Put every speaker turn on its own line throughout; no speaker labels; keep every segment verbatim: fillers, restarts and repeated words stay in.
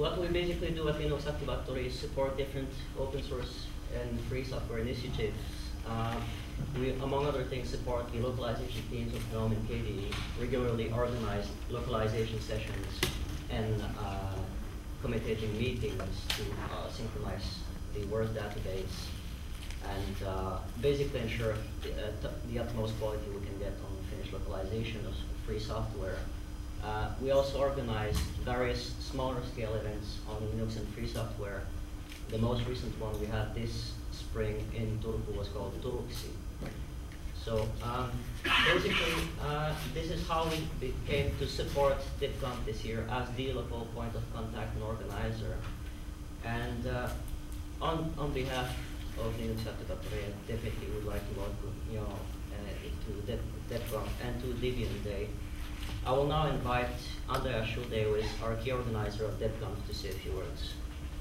what we basically do at Linux Activatory is support different open source and free software initiatives. Uh, we, among other things, support the localization teams of GNOME and K D E, regularly organize localization sessions and uh, committating meetings to uh, synchronize the Word database and uh, basically ensure the, uh, the utmost quality we can get on finished localization of free software. Uh, we also organize various smaller scale events on Linux and free software. The most recent one we had this spring in Turku was called Turuksi. So um, basically, uh, this is how we came to support DebConf this year as the local point of contact and organizer. And uh, on on behalf of Linux Activatory, I definitely would like to welcome you know uh, to DebConf and to Debian Day. I will now invite Andreas Schulde, who is our key organizer of DebConf, to say a few words.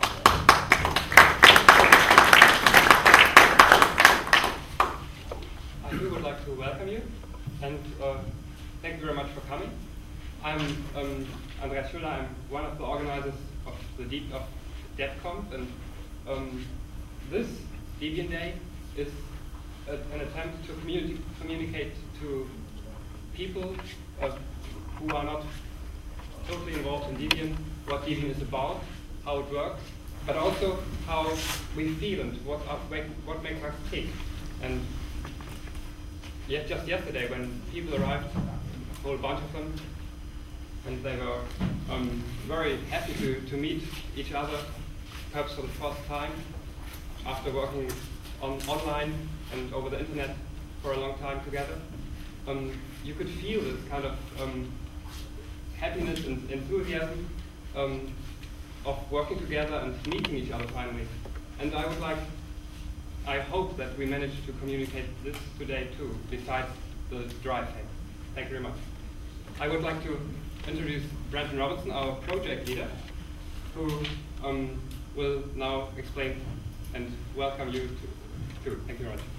We would like to welcome you and uh, thank you very much for coming. I'm um, Andreas Schulde. I'm one of the organizers of the Deep of DebConf, and um, this Debian Day is a, an attempt to communi communicate to people uh, who are not totally involved in Debian what Debian is about, how it works, but also how we feel and what, are, what makes us tick. And yet just yesterday when people arrived, a whole bunch of them, and they were um, very happy to, to meet each other, perhaps for the first time, after working on online and over the internet for a long time together. Um, you could feel this kind of um, happiness and enthusiasm um, of working together and meeting each other finally. And I would like I hope that we managed to communicate this today too, besides the dry fact. Thank you very much. I would like to introduce Brandon Robertson, our project leader, who um, will now explain and welcome you to, too. Thank you very much.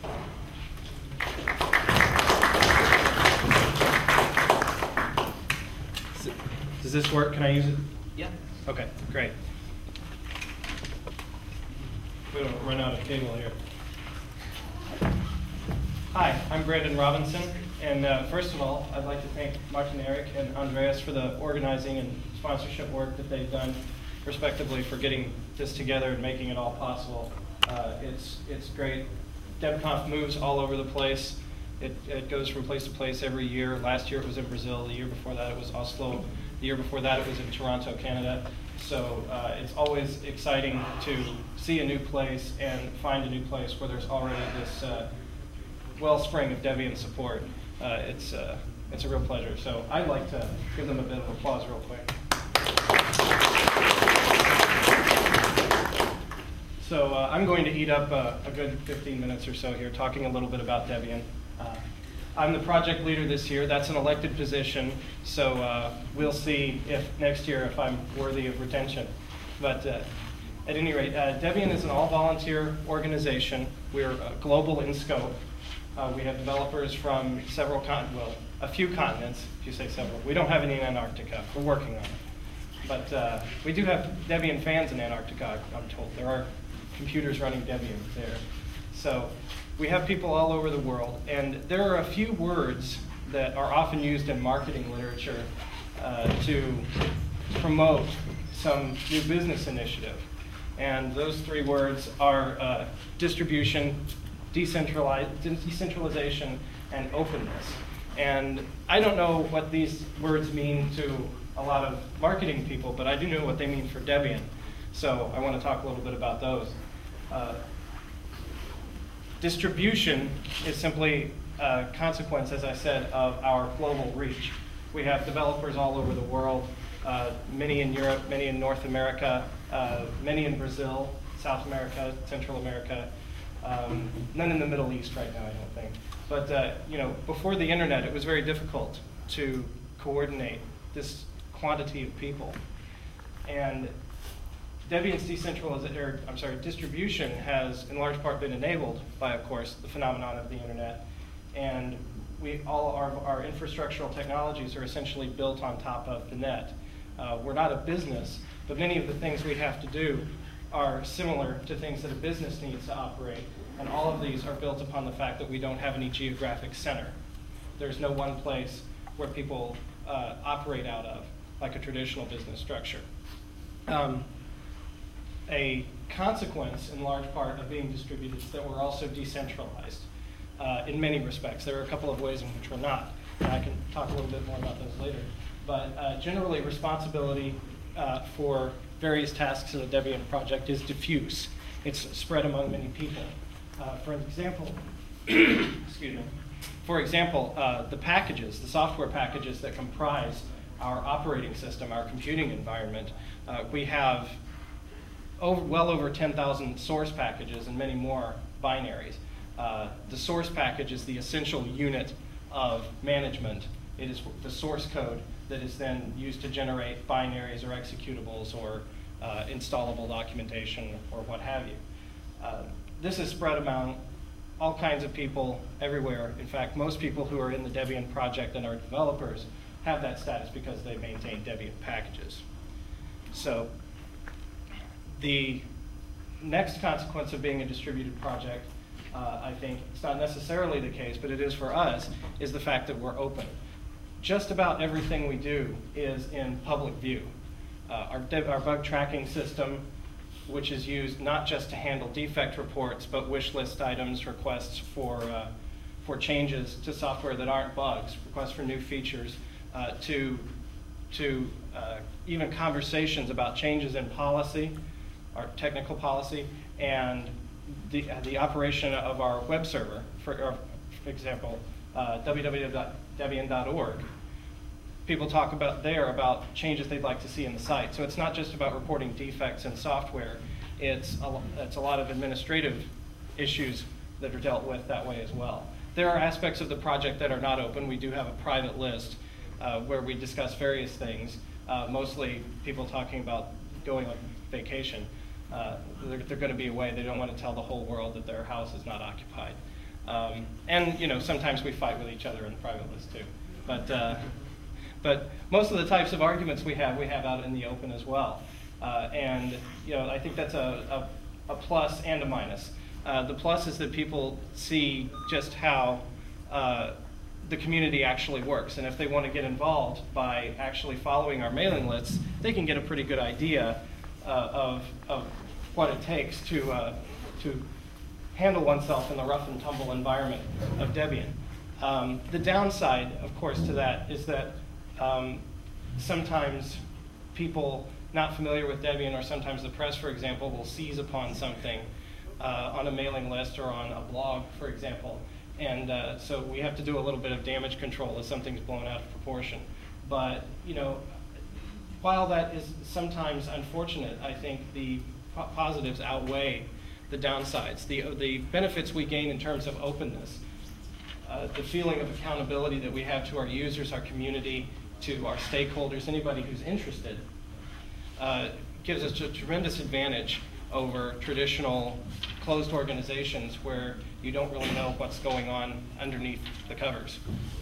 Does this work? Can I use it?
Yeah.
Okay, great. We don't run out of cable here. Hi, I'm Brandon Robinson, and uh, first of all, I'd like to thank Martin Eric and Andreas for the organizing and sponsorship work that they've done, respectively, for getting this together and making it all possible. Uh, it's, it's great. DebConf moves all over the place. It, it goes from place to place every year. Last year it was in Brazil. The year before that it was Oslo. The year before that it was in Toronto, Canada. So uh, it's always exciting to see a new place and find a new place where there's already this uh, wellspring of Debian support. Uh, it's, uh, it's a real pleasure. So I'd like to give them a bit of applause real quick. So uh, I'm going to eat up uh, a good fifteen minutes or so here talking a little bit about Debian. Uh, I'm the project leader this year. That's an elected position, so uh, we'll see if next year if I'm worthy of retention. But uh, at any rate, uh, Debian is an all-volunteer organization. We're uh, global in scope. Uh, we have developers from several con well, a few continents, if you say several. We don't have any in Antarctica. We're working on it. But uh, we do have Debian fans in Antarctica, I'm told. There are computers running Debian there. So we have people all over the world, and there are a few words that are often used in marketing literature uh, to promote some new business initiative. And those three words are uh, distribution, decentralize, decentralization, and openness. And I don't know what these words mean to a lot of marketing people, but I do know what they mean for Debian. So I want to talk a little bit about those. Uh, distribution is simply a consequence, as I said, of our global reach. We have developers all over the world, uh, many in Europe, many in North America, uh, many in Brazil, South America, Central America, um, none in the Middle East right now, I don't think. But uh, you know, before the internet, it was very difficult to coordinate this quantity of people. And Debian's decentralization, or I'm sorry, distribution has in large part been enabled by, of course, the phenomenon of the internet. And we, all our, our infrastructural technologies are essentially built on top of the net. Uh, we're not a business, but many of the things we have to do are similar to things that a business needs to operate, and all of these are built upon the fact that we don't have any geographic center. There's no one place where people uh, operate out of, like a traditional business structure. Um, a consequence, in large part, of being distributed is that we're also decentralized uh, in many respects. There are a couple of ways in which we're not, and I can talk a little bit more about those later. But uh, generally, responsibility uh, for various tasks in the Debian project is diffuse. It's spread among many people. Uh, for example, excuse me. For example, uh, the packages, the software packages that comprise our operating system, our computing environment, uh, we have over, well over ten thousand source packages and many more binaries. Uh, the source package is the essential unit of management. It is the source code that is then used to generate binaries or executables or uh, installable documentation or what have you. Uh, this is spread among all kinds of people everywhere. In fact, most people who are in the Debian project and are developers have that status because they maintain Debian packages. So the next consequence of being a distributed project, uh, I think it's not necessarily the case, but it is for us, is the fact that we're open. Just about everything we do is in public view. Uh, our, dev our bug tracking system, which is used not just to handle defect reports, but wish list items, requests for, uh, for changes to software that aren't bugs, requests for new features, uh, to, to uh, even conversations about changes in policy, our technical policy, and the, uh, the operation of our web server, for, or, for example, uh, w w w dot debian dot org. People talk about there about changes they'd like to see in the site. So it's not just about reporting defects in software. It's a, it's a lot of administrative issues that are dealt with that way as well. There are aspects of the project that are not open. We do have a private list uh, where we discuss various things, uh, mostly people talking about going on vacation. Uh, they're they're going to be away. They don't want to tell the whole world that their house is not occupied. Um, and you know, sometimes we fight with each other in the private list too. But uh, But most of the types of arguments we have, we have out in the open as well. Uh, and you know, I think that's a, a, a plus and a minus. Uh, the plus is that people see just how uh, the community actually works. And if they want to get involved by actually following our mailing lists, they can get a pretty good idea uh, of, of what it takes to, uh, to handle oneself in the rough and tumble environment of Debian. Um, the downside, of course, to that is that Um, sometimes people not familiar with Debian, or sometimes the press, for example, will seize upon something uh, on a mailing list or on a blog, for example. And uh, so we have to do a little bit of damage control if something's blown out of proportion. But, you know, while that is sometimes unfortunate, I think the po positives outweigh the downsides. The, the benefits we gain in terms of openness, uh, the feeling of accountability that we have to our users, our community, to our stakeholders, anybody who's interested, uh, gives us a tremendous advantage over traditional closed organizations where you don't really know what's going on underneath the covers.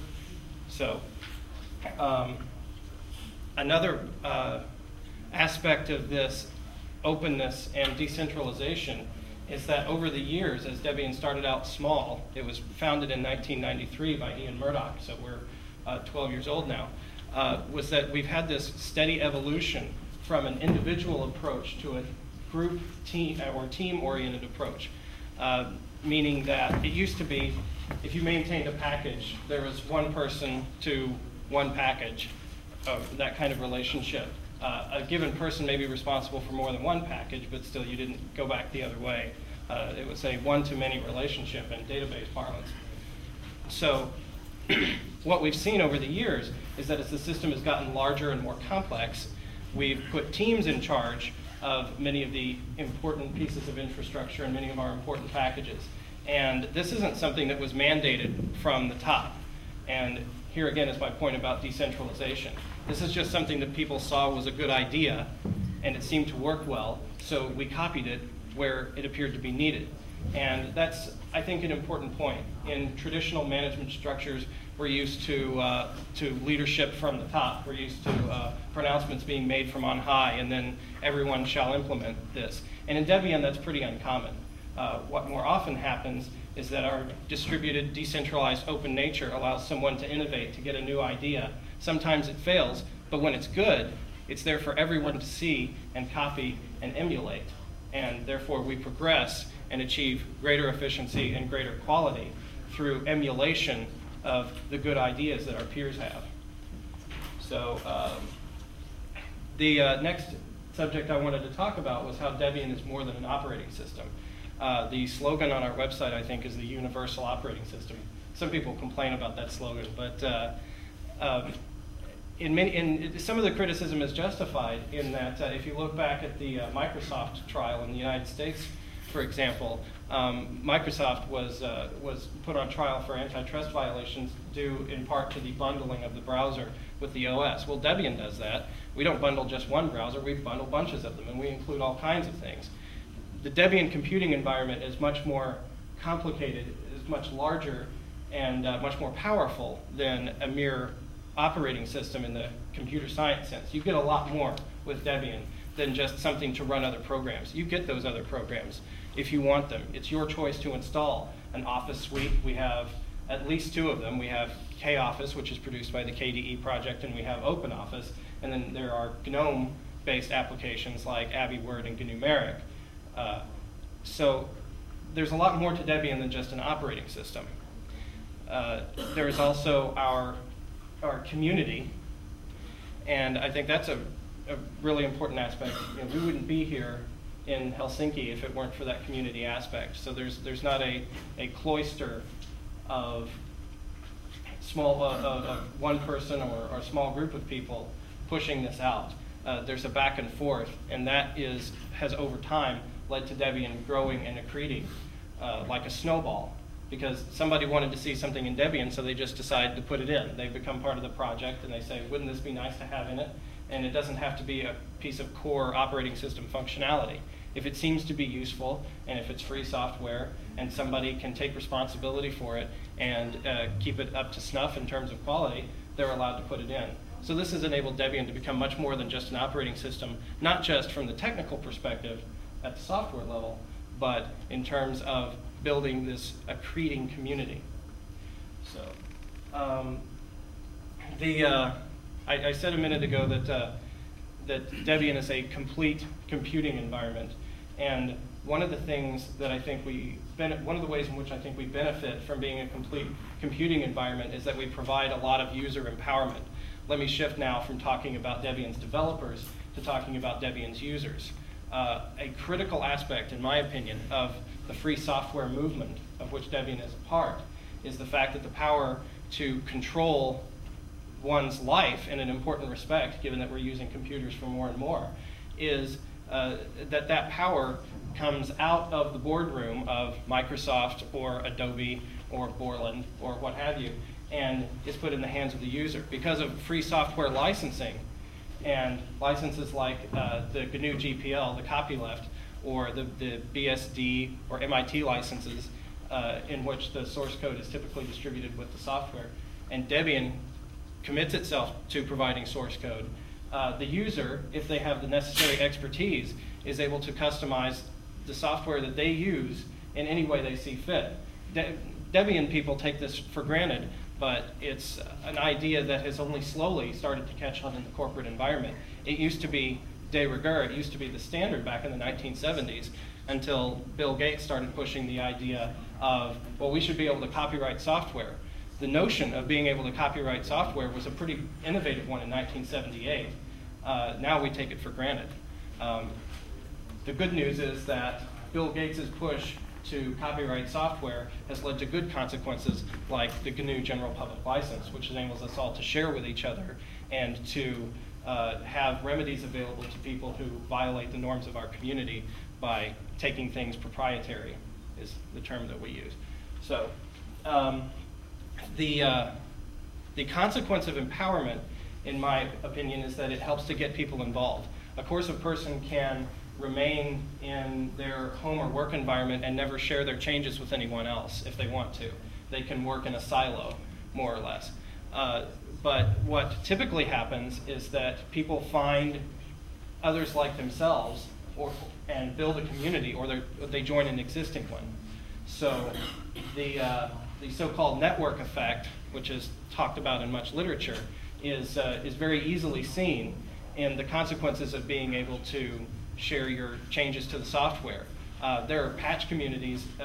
So um, another uh, aspect of this openness and decentralization is that over the years, as Debian started out small, it was founded in nineteen ninety-three by Ian Murdoch, so we're uh, twelve years old now. Uh, was that we've had this steady evolution from an individual approach to a group team or team-oriented approach, uh, meaning that it used to be if you maintained a package, there was one person to one package, of that kind of relationship. Uh, a given person may be responsible for more than one package, but still you didn't go back the other way. Uh, it was a one-to-many relationship in database parlance. So what we've seen over the years is that as the system has gotten larger and more complex, we've put teams in charge of many of the important pieces of infrastructure and many of our important packages. And this isn't something that was mandated from the top. And here again is my point about decentralization. This is just something that people saw was a good idea, and it seemed to work well, so we copied it where it appeared to be needed. And that's, I think, an important point. In traditional management structures, We're used to, uh, to leadership from the top. We're used to uh, pronouncements being made from on high, and then everyone shall implement this. And in Debian, that's pretty uncommon. Uh, what more often happens is that our distributed, decentralized, open nature allows someone to innovate, to get a new idea. Sometimes it fails, but when it's good, it's there for everyone to see and copy and emulate. And therefore, we progress and achieve greater efficiency and greater quality through emulation of the good ideas that our peers have. So um, the uh, next subject I wanted to talk about was how Debian is more than an operating system. Uh, the slogan on our website, I think, is the universal operating system. Some people complain about that slogan, but uh, um, in, many, in some of the criticism is justified in that uh, if you look back at the uh, Microsoft trial in the United States, for example, um, Microsoft was, uh, was put on trial for antitrust violations due in part to the bundling of the browser with the O S. Well, Debian does that. We don't bundle just one browser, we bundle bunches of them, and we include all kinds of things. The Debian computing environment is much more complicated, is much larger, and uh, much more powerful than a mere operating system in the computer science sense. You get a lot more with Debian than just something to run other programs. You get those other programs if you want them. It's your choice to install an Office suite. We have at least two of them. We have KOffice, which is produced by the K D E project, and we have OpenOffice. And then there are GNOME-based applications like AbiWord and G N U Meric. Uh, so there's a lot more to Debian than just an operating system. Uh, there is also our, our community, and I think that's a, a really important aspect. You know, we wouldn't be here in Helsinki if it weren't for that community aspect. So there's, there's not a, a cloister of small, uh, of, of one person or, or a small group of people pushing this out. Uh, there's a back and forth, and that is, has over time led to Debian growing and accreting uh, like a snowball, because somebody wanted to see something in Debian, so they just decided to put it in. They become part of the project, and they say, wouldn't this be nice to have in it? And it doesn't have to be a piece of core operating system functionality. If it seems to be useful, and if it's free software, and somebody can take responsibility for it and uh, keep it up to snuff in terms of quality, they're allowed to put it in. So this has enabled Debian to become much more than just an operating system, not just from the technical perspective at the software level, but in terms of building this accreting community. So um, the, uh, I, I said a minute ago that, uh, that Debian is a complete computing environment. And one of the things that I think we, one of the ways in which I think we benefit from being a complete computing environment is that we provide a lot of user empowerment. Let me shift now from talking about Debian's developers to talking about Debian's users. Uh, a critical aspect, in my opinion, of the free software movement of which Debian is a part is the fact that the power to control one's life in an important respect, given that we're using computers for more and more, is uh, that that power comes out of the boardroom of Microsoft or Adobe or Borland or what have you, and is put in the hands of the user. Because of free software licensing, and licenses like uh, the G N U G P L, the copyleft, or the, the B S D or M I T licenses uh, in which the source code is typically distributed with the software. And Debian commits itself to providing source code. Uh, the user, if they have the necessary expertise, is able to customize the software that they use in any way they see fit. De Debian people take this for granted, but it's an idea that has only slowly started to catch on in the corporate environment. It used to be de rigueur, it used to be the standard back in the nineteen seventies until Bill Gates started pushing the idea of, well, we should be able to copyright software. The notion of being able to copyright software was a pretty innovative one in nineteen seventy-eight. Uh, now we take it for granted. Um, the good news is that Bill Gates' push to copyright software has led to good consequences like the G N U General Public License, which enables us all to share with each other and to uh, have remedies available to people who violate the norms of our community by taking things proprietary, is the term that we use. So um, the, uh, the consequence of empowerment, in my opinion, is that it helps to get people involved. Of course, a person can remain in their home or work environment and never share their changes with anyone else if they want to. They can work in a silo. more or less. Uh, but what typically happens is that people find others like themselves or, and build a community, or they join an existing one. So the, uh, the so-called network effect, which is talked about in much literature, is, uh, is very easily seen in the consequences of being able to share your changes to the software. Uh, there are patch communities, uh,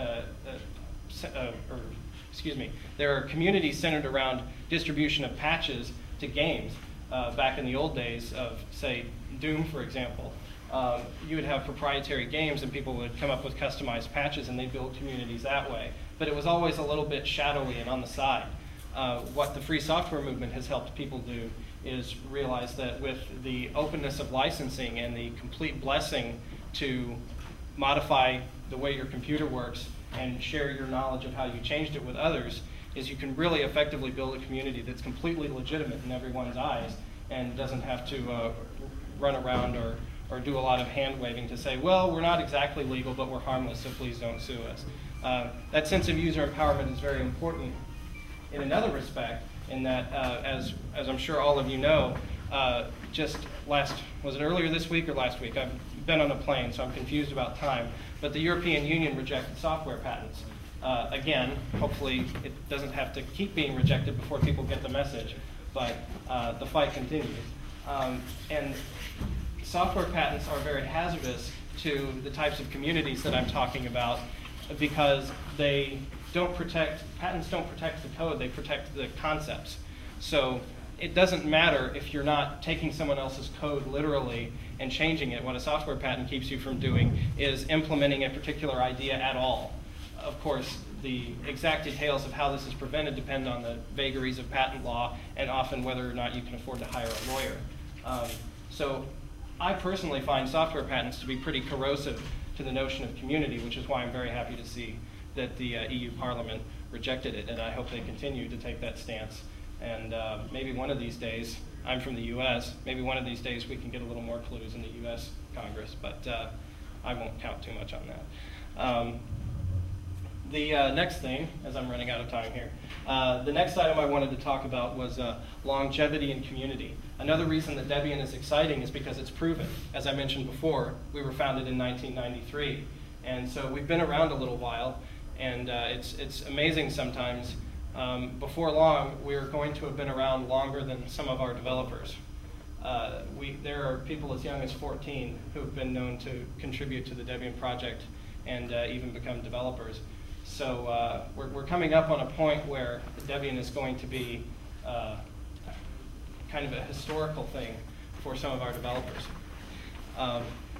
uh, uh, or excuse me, there are communities centered around distribution of patches to games. Uh, back in the old days of, say, Doom, for example, um, you would have proprietary games and people would come up with customized patches and they'd build communities that way. But it was always a little bit shadowy and on the side. Uh, what the free software movement has helped people do is realize that with the openness of licensing and the complete blessing to modify the way your computer works and share your knowledge of how you changed it with others, is you can really effectively build a community that's completely legitimate in everyone's eyes and doesn't have to uh, run around or, or do a lot of hand waving to say, well, we're not exactly legal, but we're harmless, so please don't sue us. Uh, that sense of user empowerment is very important in another respect, in that, uh, as, as I'm sure all of you know, uh, just last, was it earlier this week or last week? I've been on a plane, so I'm confused about time, but the European Union rejected software patents. Uh, again, hopefully it doesn't have to keep being rejected before people get the message, but uh, the fight continues. Um, and software patents are very hazardous to the types of communities that I'm talking about, because they don't protect, patents don't protect the code, they protect the concepts. So it doesn't matter if you're not taking someone else's code literally and changing it. What a software patent keeps you from doing is implementing a particular idea at all. Of course, the exact details of how this is prevented depend on the vagaries of patent law and often whether or not you can afford to hire a lawyer. Um, so I personally find software patents to be pretty corrosive to the notion of community, which is why I'm very happy to see that the uh, E U Parliament rejected it, and I hope they continue to take that stance. And uh, maybe one of these days, I'm from the U S, maybe one of these days we can get a little more clues in the U S Congress, but uh, I won't count too much on that. Um, The uh, next thing, as I'm running out of time here, uh, the next item I wanted to talk about was uh, longevity and community. Another reason that Debian is exciting is because it's proven. As I mentioned before, we were founded in nineteen ninety-three, and so we've been around a little while, and uh, it's, it's amazing sometimes. Um, before long, we're going to have been around longer than some of our developers. Uh, we, there are people as young as fourteen who have been known to contribute to the Debian project and uh, even become developers. So uh, we're, we're coming up on a point where Debian is going to be uh, kind of a historical thing for some of our developers. Um,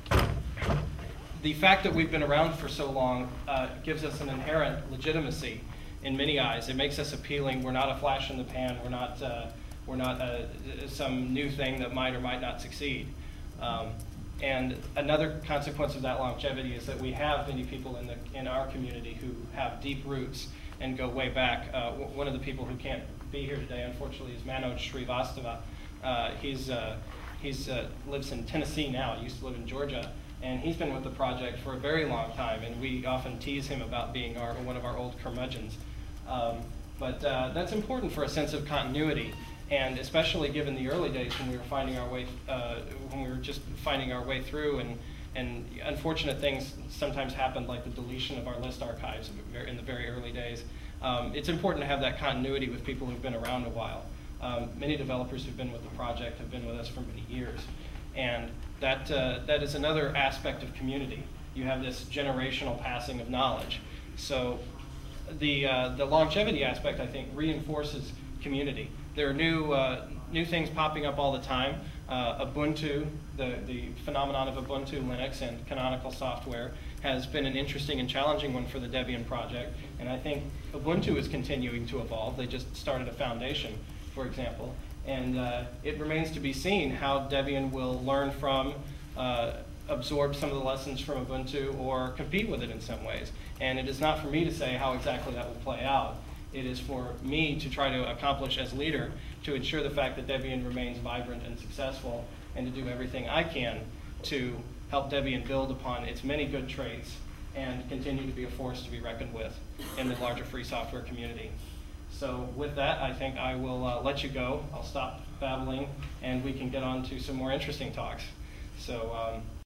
the fact that we've been around for so long uh, gives us an inherent legitimacy in many eyes. It makes us appealing. We're not a flash in the pan. We're not, uh, we're not uh, some new thing that might or might not succeed. Um, And another consequence of that longevity is that we have many people in, the, in our community who have deep roots and go way back. Uh, one of the people who can't be here today, unfortunately, is Manoj Srivastava. Uh, he's uh, he's uh, lives in Tennessee now. He used to live in Georgia, and he's been with the project for a very long time. And we often tease him about being our one of our old curmudgeons. Um, but uh, that's important for a sense of continuity. And especially given the early days when we were finding our way, uh, when we were just finding our way through, and and unfortunate things sometimes happened, like the deletion of our list archives in the very early days. Um, it's important to have that continuity with people who've been around a while. Um, many developers who've been with the project have been with us for many years, and that uh, that is another aspect of community. You have this generational passing of knowledge. So the uh, the longevity aspect, I think, reinforces community. There are new, uh, new things popping up all the time. Uh, Ubuntu, the, the phenomenon of Ubuntu, Linux, and canonical software has been an interesting and challenging one for the Debian project. And I think Ubuntu is continuing to evolve. They just started a foundation, for example. And uh, it remains to be seen how Debian will learn from, uh, absorb some of the lessons from Ubuntu, or compete with it in some ways. And it is not for me to say how exactly that will play out. It is for me to try to accomplish as leader to ensure the fact that Debian remains vibrant and successful, and to do everything I can to help Debian build upon its many good traits and continue to be a force to be reckoned with in the larger free software community. So with that, I think I will uh, let you go. I'll stop babbling, and we can get on to some more interesting talks. So. Um,